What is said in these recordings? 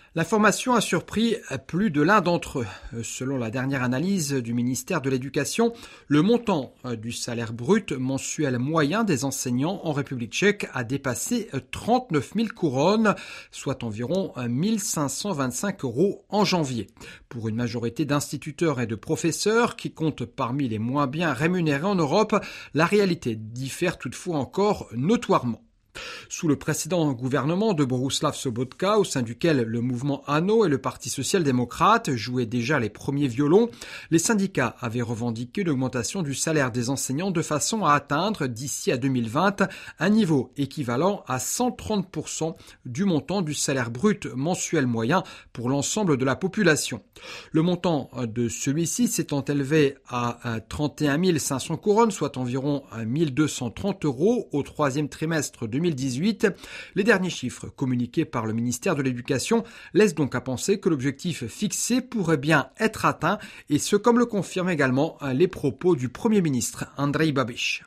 L'information a surpris plus de l'un d'entre eux. Selon la dernière analyse du ministère de l'Éducation, le montant du salaire brut mensuel moyen des enseignants en République tchèque a dépassé 39 000 couronnes, soit environ 1 525 € en janvier. Pour une majorité d'instituteurs et de professeurs qui comptent parmi les moins bien rémunérés en Europe, la réalité diffère toutefois encore notoirement. Sous le précédent gouvernement de Bohuslav Sobotka, au sein duquel le mouvement ANO et le Parti social-démocrate jouaient déjà les premiers violons, les syndicats avaient revendiqué l'augmentation du salaire des enseignants de façon à atteindre d'ici à 2020 un niveau équivalent à 130% du montant du salaire brut mensuel moyen pour l'ensemble de la population. Le montant de celui-ci s'étant élevé à 31 500 couronnes, soit environ 1 230 € au troisième trimestre 2018, les derniers chiffres communiqués par le ministère de l'Éducation laissent donc à penser que l'objectif fixé pourrait bien être atteint, et ce comme le confirment également les propos du Premier ministre Andrej Babiš.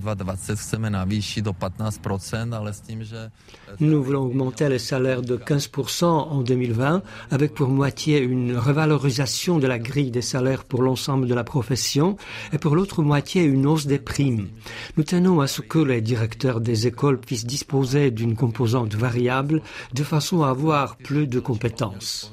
Nous voulons augmenter les salaires de 15% en 2020, avec pour moitié une revalorisation de la grille des salaires pour l'ensemble de la profession et pour l'autre moitié une hausse des primes. Nous tenons à ce que les directeurs des écoles puissent disposer d'une composante variable de façon à avoir plus de compétences.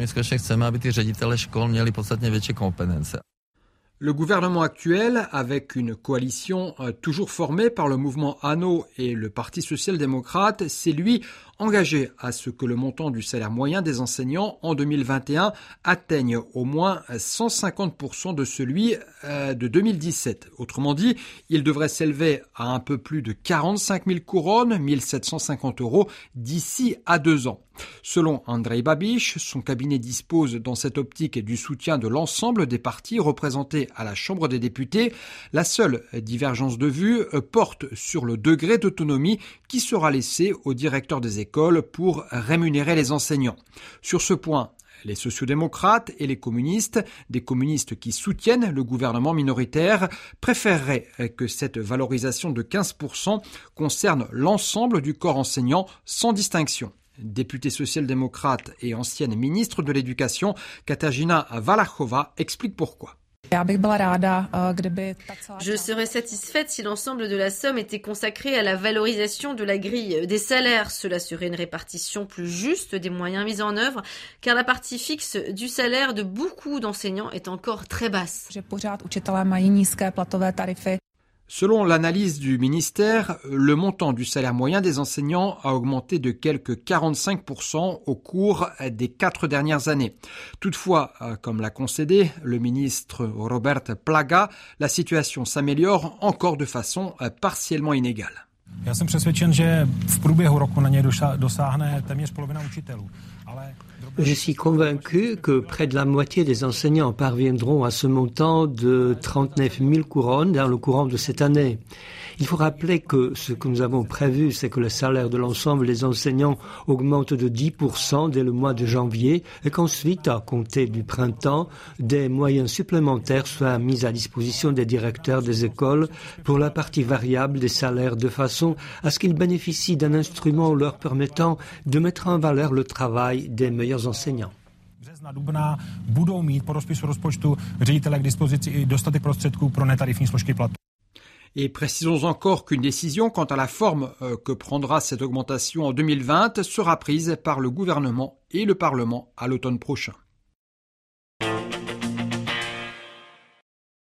Le gouvernement actuel, avec une coalition toujours formée par le mouvement ANO et le Parti social-démocrate, s'est lui engagé à ce que le montant du salaire moyen des enseignants en 2021 atteigne au moins 150% de celui de 2017. Autrement dit, il devrait s'élever à un peu plus de 45 000 couronnes, 1 750 € d'ici à 2 ans. Selon Andrej Babiš, son cabinet dispose dans cette optique du soutien de l'ensemble des partis représentés à la Chambre des députés. La seule divergence de vue porte sur le degré d'autonomie qui sera laissé au directeur des écoles pour rémunérer les enseignants. Sur ce point, les sociodémocrates et les communistes, des communistes qui soutiennent le gouvernement minoritaire, préféreraient que cette valorisation de 15% concerne l'ensemble du corps enseignant sans distinction. Députée social-démocrate et ancienne ministre de l'Éducation, Katarzyna Valachova explique pourquoi. Je serais satisfaite si l'ensemble de la somme était consacrée à la valorisation de la grille des salaires. Cela serait une répartition plus juste des moyens mis en œuvre, car la partie fixe du salaire de beaucoup d'enseignants est encore très basse. Selon l'analyse du ministère, le montant du salaire moyen des enseignants a augmenté de quelque 45% au cours des 4 dernières années. Toutefois, comme l'a concédé le ministre Robert Plaga, la situation s'améliore encore de façon partiellement inégale. Já jsem přesvědčen, že v průběhu roku na něj dosáhne téměř polovina učitelů. Je suis convaincu que près de la moitié des enseignants parviendront à ce montant de 39 000 couronnes dans le courant de cette année. Il faut rappeler que ce que nous avons prévu, c'est que le salaire de l'ensemble des enseignants augmente de 10% dès le mois de janvier et qu'ensuite, à compter du printemps, des moyens supplémentaires soient mis à disposition des directeurs des écoles pour la partie variable des salaires de façon à ce qu'ils bénéficient d'un instrument leur permettant de mettre en valeur le travail des meilleurs enseignants. Března, dubna budou mít po rozpisu rozpočtu ředitelé k dispozici i dostatek prostředků pro netarifní složky platu. Et précisons encore qu'une décision quant à la forme que prendra cette augmentation en 2020 sera prise par le gouvernement et le Parlement à l'automne prochain.